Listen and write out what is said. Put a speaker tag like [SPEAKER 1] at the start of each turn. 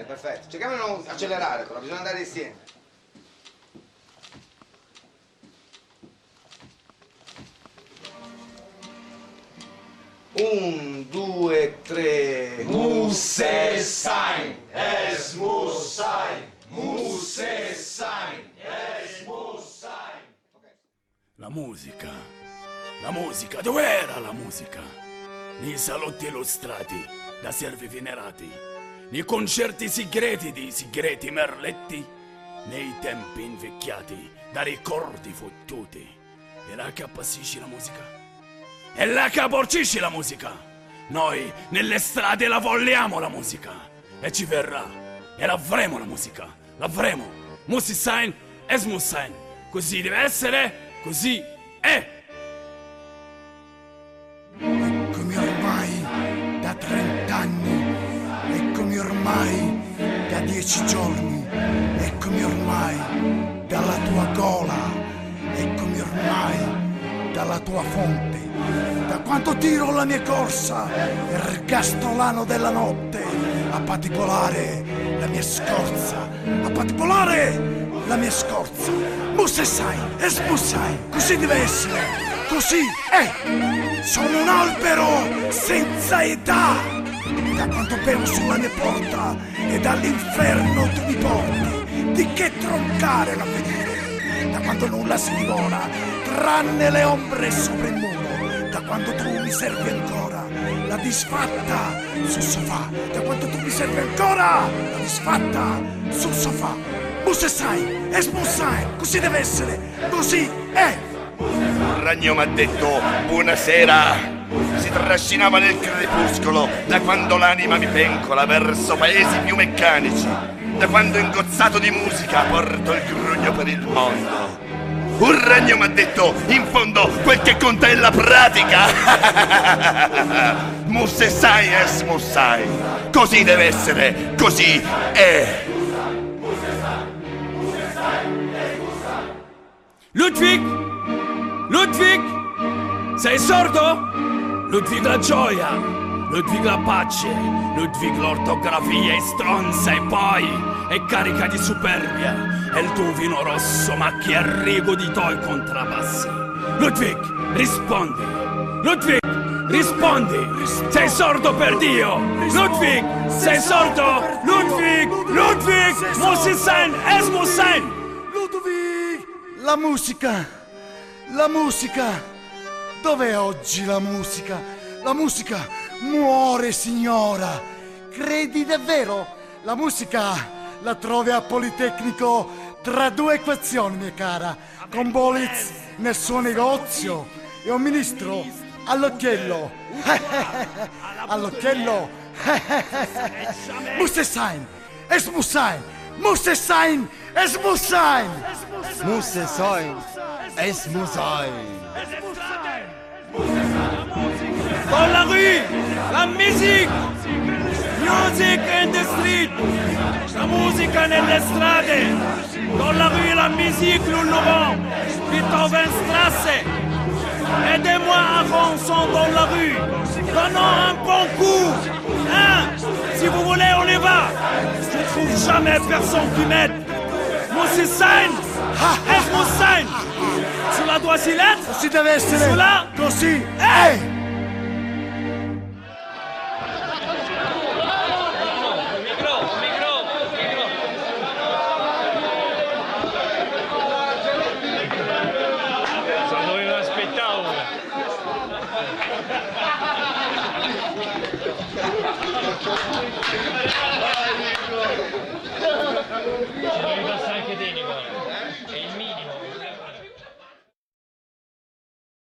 [SPEAKER 1] perfetto. Cerchiamo di non accelerare, però bisogna andare insieme. Un, due, tre.
[SPEAKER 2] Musse sein, es muss sein. Musse sein, es muss sein.
[SPEAKER 3] La musica, dov'era la musica? Nei salotti illustrati da servi venerati, nei concerti segreti di segreti merletti, nei tempi invecchiati da ricordi fottuti. E là che appassisci la musica? E là che apporcisci la musica? Noi nelle strade la vogliamo la musica, e ci verrà, e l'avremo la musica, l'avremo. Muss sein, es muss sein. Così deve essere, così è.
[SPEAKER 4] Eccomi ormai da 30 anni, eccomi ormai da 10 giorni, eccomi ormai dalla tua gola, eccomi ormai dalla tua fonte, da quando tiro la mia corsa, ergastolano della notte, a patibolare la mia scorza, a patibolare la mia scorza. Musse sai, es muss sein, così deve essere, così è. Sono un albero senza età, da quando bevo sulla mia porta e dall'inferno tu mi porti, di che troncare l'avvenire, da quando nulla si divora, tranne le ombre sopra il muro, da quando tu mi servi ancora, la disfatta sul sofà, da quando tu mi servi ancora, la disfatta sul sofà. Musse sai, es muss sein, così deve essere, così è.
[SPEAKER 2] Un ragno m'ha detto buonasera. Si trascinava nel crepuscolo da quando l'anima mi pencola verso paesi più meccanici, da quando ingozzato di musica porto il grugno per il mondo. Un ragno m'ha detto, in fondo quel che conta è la pratica. Musse sai, es muss sein. Così deve essere, così è.
[SPEAKER 3] Ludwig! Ludwig! Sei sordo? Ludwig la gioia, Ludwig la pace, Ludwig l'ortografia è stronza e poi è carica di superbia, e il tuo vino rosso macchia il rigo di tuoi contrabbassi. Ludwig, rispondi! Ludwig, rispondi! Sei sordo per Dio! Ludwig, sei sordo! Ludwig, Ludwig, muss es sein, es muss sein!
[SPEAKER 4] Ludwig! La musica! Dov'è oggi la musica? La musica muore, signora! Credi davvero? La musica la trovi a Politecnico tra due equazioni, mia cara, con Bolitz nel suo negozio e un ministro all'occhiello. All'occhiello! Muss es sein! Es muss sein! Muss es sein! Es muss sein!
[SPEAKER 5] Muss es sein! Es muss sein!
[SPEAKER 3] Dans la rue, la musique! Music in the street! La musica nelle strade! Dans la rue, la musique, nous l'aurons! Beethovenstrasse! Aidez-moi à rançon dans la rue! Donnons un bon coup! Hein? Si vous voulez, on y va! Je ne trouve jamais personne qui m'aide! Muss es sein! Es muss sein! Sulla tua silenzio!
[SPEAKER 4] Si deve essere
[SPEAKER 3] Sulla...
[SPEAKER 4] così è!
[SPEAKER 6] Aspettavo.